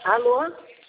Alô?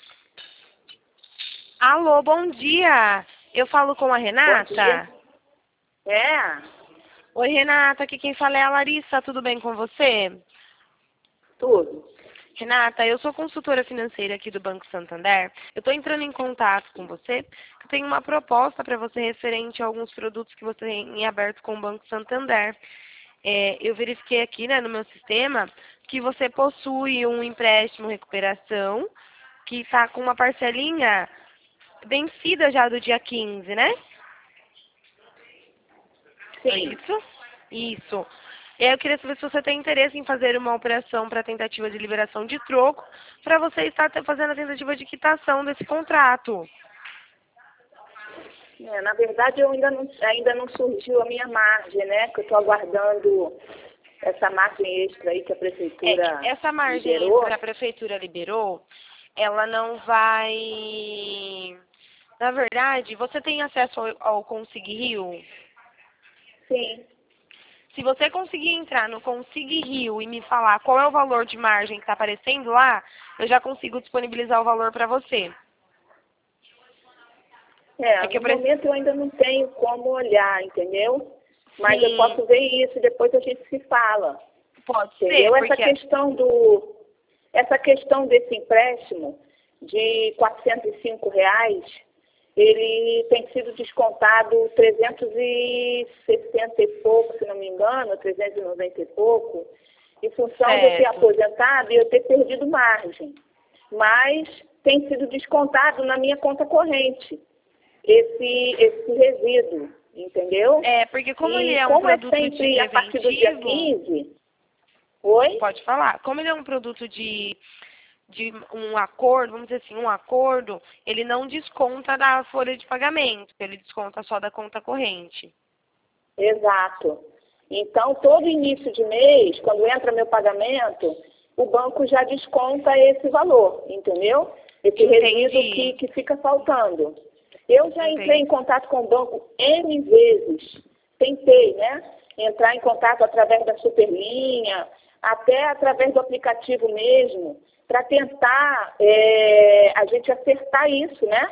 Alô, bom dia. Eu falo com a Bom Renata? dia. É, Oi, Renata, aqui quem fala é a Larissa. Tudo bem com você? tudo. Renata, eu sou consultora financeira aqui do Banco Santander. Eu estou entrando em contato com você. Eu tenho uma proposta para você referente a alguns produtos que você tem em aberto com o Banco Santander. Eu verifiquei aqui, né, no meu sistema que você possui um empréstimo recuperação que está com uma parcelinha vencida já do dia 15, né? É Sim. isso? Isso. E aí eu queria saber se você tem interesse em fazer uma operação para tentativa de liberação de troco, para você estar fazendo a tentativa de quitação desse contrato. Na verdade, eu ainda não surgiu a minha margem, né? Que eu estou aguardando essa margem extra aí que a prefeitura Essa margem liberou. que a prefeitura liberou, ela não vai... Na verdade, você tem acesso ao Consig Rio? Sim. Se você conseguir entrar no Consig Rio e me falar qual é o valor de margem que está aparecendo lá, eu já consigo disponibilizar o valor para você. No momento eu ainda não tenho como olhar, entendeu? Mas eu Sim, posso ver isso e depois a gente se fala. pode Entendeu? ser, porque... Essa questão desse empréstimo de R$ 405, ele tem sido descontado 360 e pouco, se não me engano, 390 e pouco, em função de eu ter Certo. aposentado e eu ter perdido margem. Mas tem sido descontado na minha conta corrente, esse resíduo, entendeu? Porque como E ele é um como é produto sempre de a partir do dia preventivo, 15, oi? pode falar, como ele é um produto de um acordo, vamos dizer assim, um acordo, ele não desconta da folha de pagamento, ele desconta só da conta corrente. Exato. Então, todo início de mês, quando entra meu pagamento, o banco já desconta esse valor, entendeu? Esse resíduo que fica faltando. Eu já entrei em contato com o banco N vezes. Tentei, né? Entrar em contato através da Superlinha, até através do aplicativo mesmo, para tentar a gente acertar isso, né?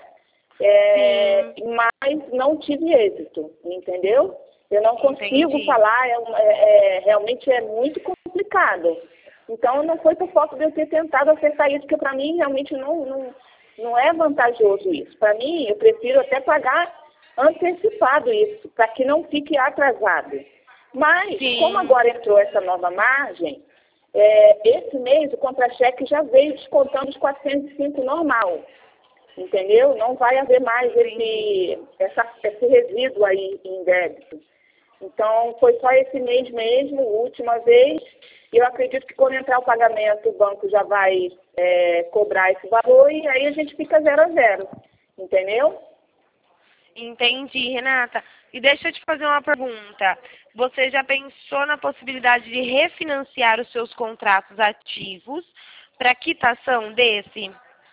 Mas não tive êxito, entendeu? Eu não consigo falar, realmente é muito complicado. Então, não foi por falta de eu ter tentado acertar isso, porque para mim realmente não é vantajoso isso. Para mim, eu prefiro até pagar antecipado isso, para que não fique atrasado. Mas, como agora entrou essa nova margem, esse mês o contra-cheque já veio descontando os 405 normal. Entendeu? Não vai haver mais esse resíduo aí em débito. Então, foi só esse mês mesmo, última vez, e eu acredito que quando entrar o pagamento, o banco já vai cobrar esse valor e aí a gente fica 0 a 0, entendeu? Entendi, Renata. E deixa eu te fazer uma pergunta. Você já pensou na possibilidade de refinanciar os seus contratos ativos para quitação desse?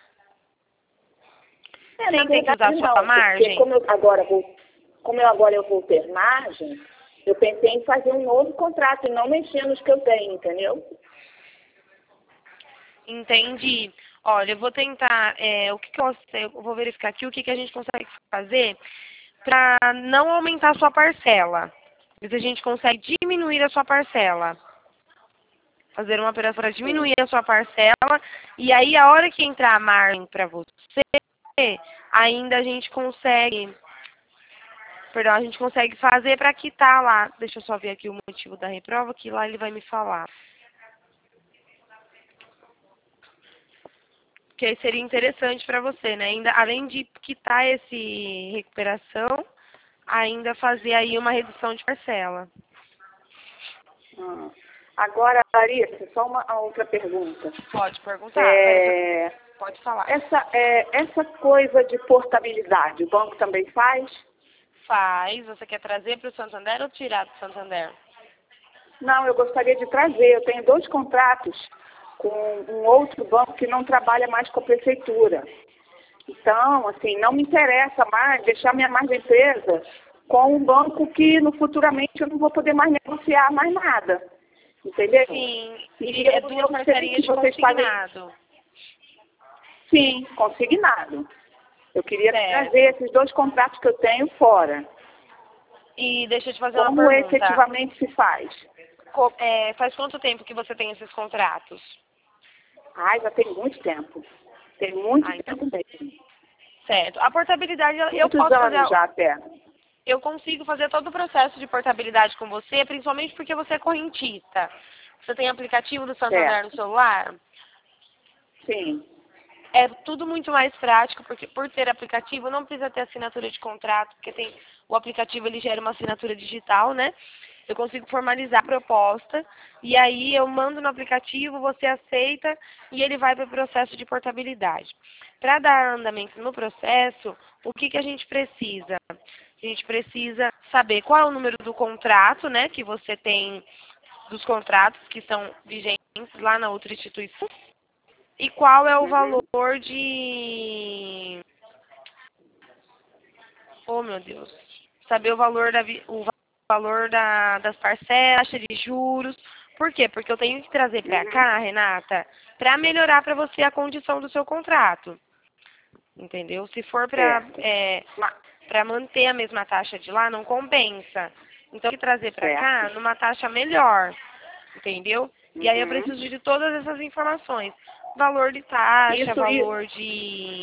Sem ter que usar a sua margem? Como eu agora vou ter margem, eu pensei em fazer um novo contrato e não mexer nos que eu tenho, entendeu? Entendi. Olha, eu vou tentar, eu vou verificar aqui o que a gente consegue fazer para não aumentar a sua parcela. Ver se a gente consegue diminuir a sua parcela. Fazer uma operação para diminuir a sua parcela. E aí, a hora que entrar a margem para você, ainda a gente consegue... Perdão, a gente consegue fazer para quitar lá. Deixa eu só ver aqui o motivo da reprova, que lá ele vai me falar. Que aí seria interessante para você, né? Ainda, além de quitar esse recuperação, ainda fazer aí uma redução de parcela. Agora, Larissa, só uma outra pergunta. Pode perguntar. Pode falar. Essa coisa de portabilidade, o banco também faz? Faz. Você quer trazer para o Santander ou tirar do Santander? Não, eu gostaria de trazer. Eu tenho 2 contratos com um outro banco que não trabalha mais com a prefeitura. Então, assim, não me interessa mais deixar minha margem presa com um banco que futuramente eu não vou poder mais negociar mais nada. Entendeu? Sim. E É 2 parcerias de consignado. Sim, consignado. Eu queria trazer esses 2 contratos que eu tenho fora. E deixa eu te fazer uma Como pergunta. efetivamente se faz? Faz quanto tempo que você tem esses contratos? Ai, já tem muito tempo. Tem muito tempo mesmo. Certo. A portabilidade, Muitos anos já até. Eu consigo fazer todo o processo de portabilidade com você, principalmente porque você é correntista. Você tem aplicativo do Santander no celular? Sim. É tudo muito mais prático, porque por ter aplicativo não precisa ter assinatura de contrato, porque o aplicativo ele gera uma assinatura digital, né? Eu consigo formalizar a proposta e aí eu mando no aplicativo, você aceita e ele vai para o processo de portabilidade. Para dar andamento no processo, o que a gente precisa? A gente precisa saber qual é o número do contrato, né, que você tem, dos contratos que são vigentes lá na outra instituição. E qual é o valor de... Oh, meu Deus. Saber o valor das parcelas, taxa de juros. Por quê? Porque eu tenho que trazer para cá, Renata, para melhorar para você a condição do seu contrato. Entendeu? Se for para manter a mesma taxa de lá, não compensa. Então, tem que trazer para cá numa taxa melhor. Entendeu? E aí eu preciso de todas essas informações. Valor de taxa, valor de...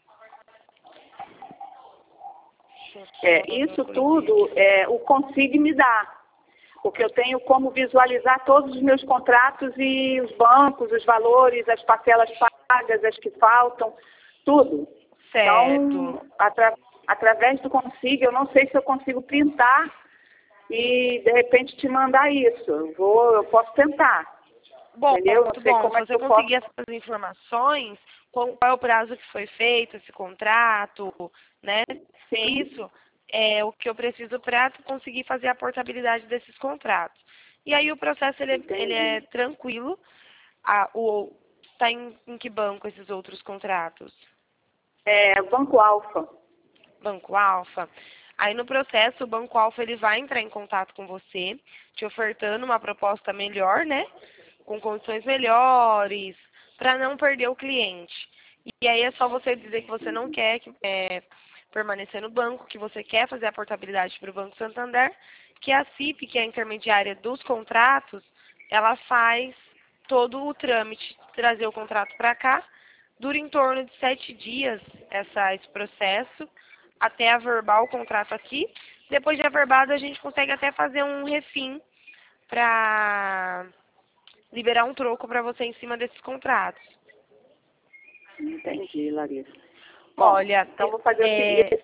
Isso tudo o Consig me dá. Porque eu tenho como visualizar todos os meus contratos e os bancos, os valores, as parcelas pagas, as que faltam, tudo. Certo. Então, através do Consig, eu não sei se eu consigo printar e, de repente, te mandar isso. Eu posso tentar. Bom, entendeu? muito bom. Se você conseguir essas informações, qual é o prazo que foi feito esse contrato, né? Sim. Isso é o que eu preciso para conseguir fazer a portabilidade desses contratos. E aí o processo ele é tranquilo. Está em que banco esses outros contratos? Banco Alfa. Banco Alfa. Aí no processo o Banco Alfa ele vai entrar em contato com você, te ofertando uma proposta melhor, né? Com condições melhores, para não perder o cliente. E aí é só você dizer que você não quer permanecer no banco, que você quer fazer a portabilidade para o Banco Santander, que a CIP, que é a intermediária dos contratos, ela faz todo o trâmite, trazer o contrato para cá. Dura em torno de 7 dias esse processo, até averbar o contrato aqui. Depois de averbado, a gente consegue até fazer um refim para liberar um troco para você em cima desses contratos. Entendi, Larissa. Bom, olha, então vou fazer o seguinte.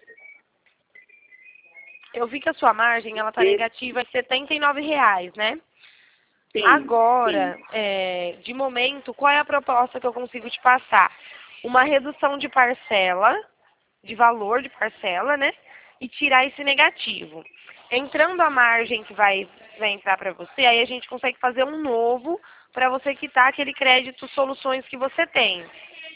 Eu vi que a sua margem ela está negativa em R$79, né? Sim, agora, de momento, qual é a proposta que eu consigo te passar? Uma redução de parcela, de valor de parcela, né? E tirar esse negativo. Entrando a margem que vai entrar para você, aí a gente consegue fazer um novo para você quitar aquele crédito soluções que você tem.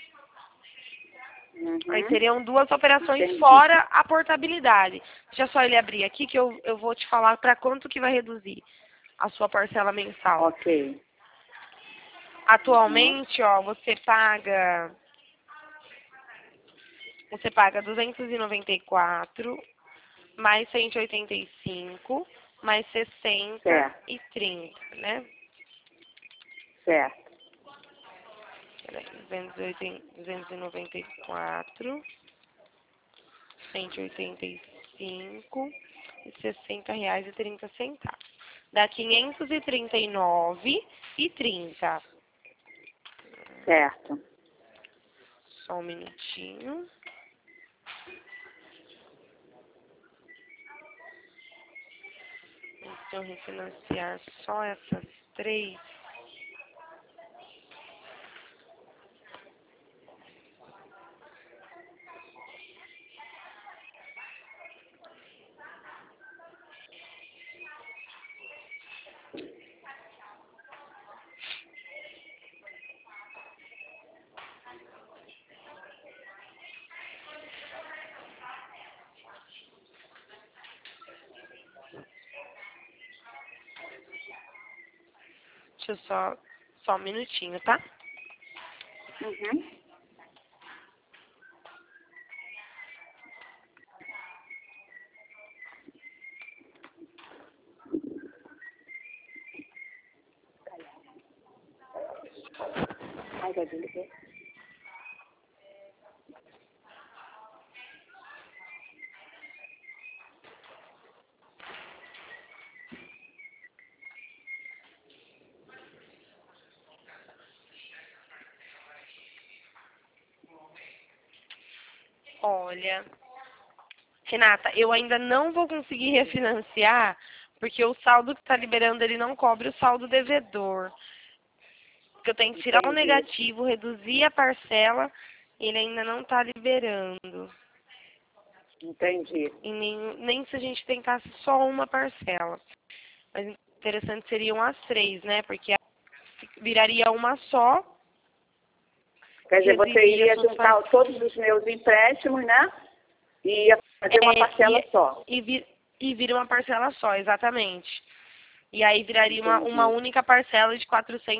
Aí seriam 2 operações fora a portabilidade. Deixa só ele abrir aqui que eu vou te falar para quanto que vai reduzir a sua parcela mensal. Ok. Atualmente, ó, você paga 294 mais 185 mais 60 e 30, né? Certo. 294, 185 e R$60,30. Dá 539,30. Certo. Só um minutinho. Então, refinanciar só essas 3. Deixa eu só um minutinho, tá? Ai, vai vir. Olha, Renata, eu ainda não vou conseguir refinanciar, porque o saldo que está liberando, ele não cobre o saldo devedor. Porque eu tenho que tirar o Entendi. negativo, reduzir a parcela, ele ainda não está liberando. Entendi. E nem se a gente tentasse só uma parcela. Mas interessante seriam as 3, né? Porque viraria uma só. Quer dizer, você ia suas juntar todos os meus empréstimos, né? E ia fazer uma parcela só. E vira uma parcela só, exatamente. E aí viraria uma Entendi. única parcela de R$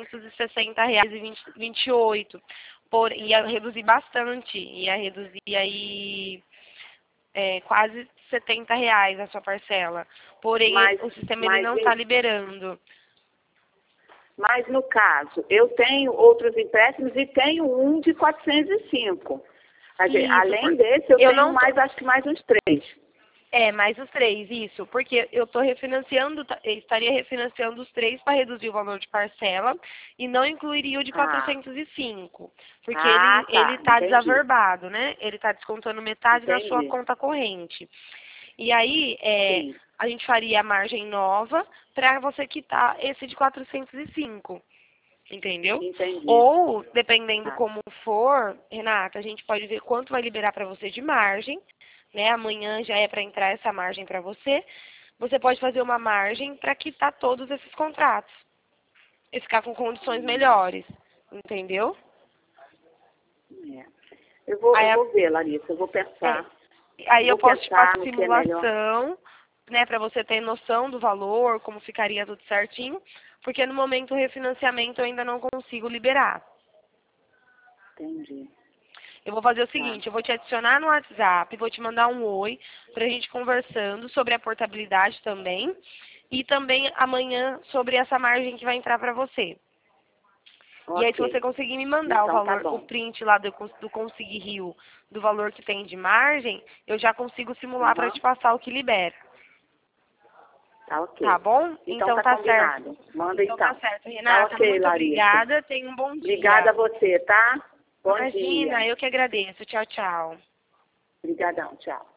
460,28. Ia reduzir bastante. Ia reduzir aí quase R$ 70 a sua parcela. Porém, o sistema ele não está liberando. Mas, no caso, eu tenho outros empréstimos e tenho um de 405. Quer dizer, Isso, além desse, eu tenho não acho que mais uns 3. Mais os 3, isso. Porque eu estou refinanciando, estaria refinanciando os 3 para reduzir o valor de parcela e não incluiria o de 405. Porque ele está desaverbado, né? Ele está descontando metade na sua conta corrente. E aí, a gente faria a margem nova para você quitar esse de 405. Entendeu? Entendi. Ou, dependendo como for, Renata, a gente pode ver quanto vai liberar para você de margem. Né? Amanhã já é para entrar essa margem para você. Você pode fazer uma margem para quitar todos esses contratos. E ficar com condições melhores. Entendeu? Eu vou ver, Larissa, eu vou pensar. Aí eu posso te passar simulação, né, para você ter noção do valor, como ficaria tudo certinho, porque no momento do refinanciamento eu ainda não consigo liberar. Entendi. Eu vou fazer o seguinte, eu vou te adicionar no WhatsApp, vou te mandar um oi, pra gente conversando sobre a portabilidade também, e também amanhã sobre essa margem que vai entrar para você. E aí, se você conseguir me mandar o valor, o print lá do Consegui Rio, do valor que tem de margem, eu já consigo simular para te passar o que libera. Tá ok. Tá bom? Então tá certo. Manda então. Tá certo, Renata. Muito obrigada. Tenha um bom dia. Obrigada a você, tá? Bom dia. Imagina, eu que agradeço. Tchau, tchau. Obrigadão, tchau.